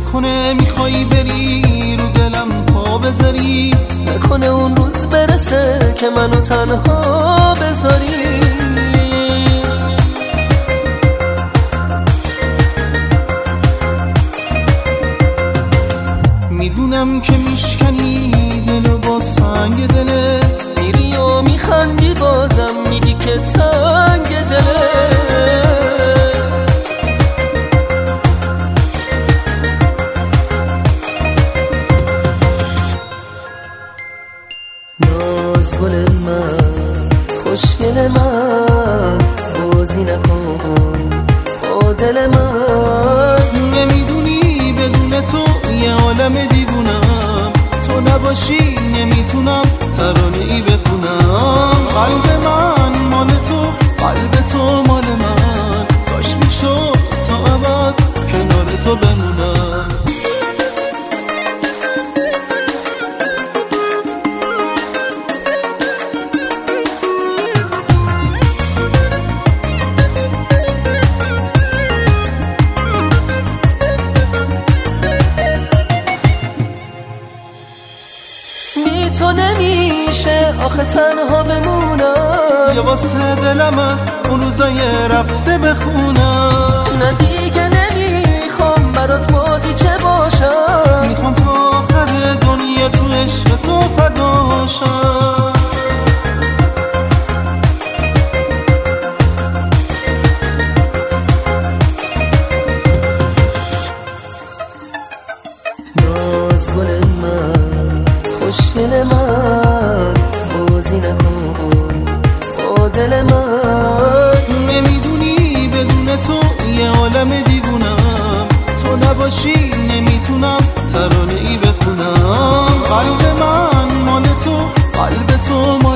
نکنه میخوای بری رو دلم پا بذاری، نکنه اون روز برسه که منو تنها بذاری. میدونم که میشکنی دلو با سنگ دلت، میری و میخندی بازم میگی که تنگ دلت. ناز گل من، خوشگل من، بازی نکن با دل من. نمیدونی بدون تو یه عالم دیوونم، تو نباشی نمیتونم ترانه ای بخونم. قلب من مال تو، قلب تو مال من، کاش میشد تا ابد کنار تو بمونم. تو نمیشه آخه تنها بمونم، یا واسه دلم از اون روزای رفته بخونم. نه دیگه نمیخوام برات بازی چه باشم، میخوام تا آخر دنیا تو عشق تو فداشم. ناز گل من، خوشگل من، بازی نکن با دل من. نمیدونی بدون تو یه عالم دیوونم، تو نباشی نمیتونم ترانه ای بخونم. قلب من مال تو، قلب تو